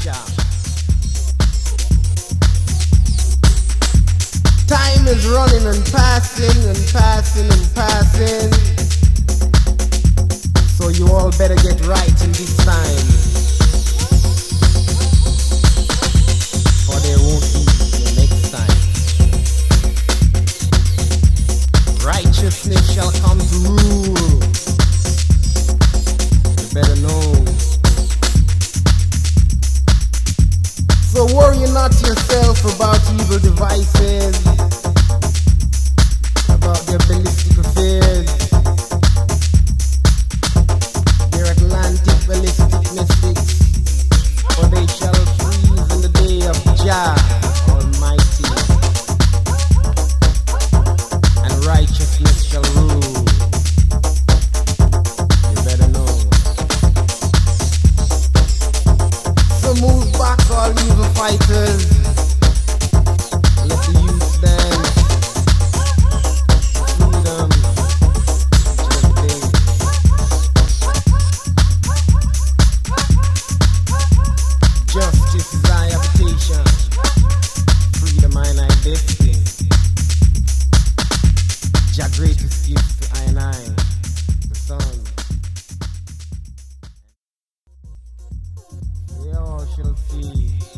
Time is running and passing and passing and passing. So you all better get right in this time, for there won't be the next time. Righteousness shall come to rule. You better know. So worry not yourself about evil devices, about their ballistic affairs, their Atlantic ballistic mystics, for they shall freeze in the day of Jah Almighty, and righteousness shall rule. You better know. So move back, all evil fighters. Let the youth dance. Freedom. Justice is our habitation. Freedom and identity. Jah greatest gift to I and I, the Son. We all shall see.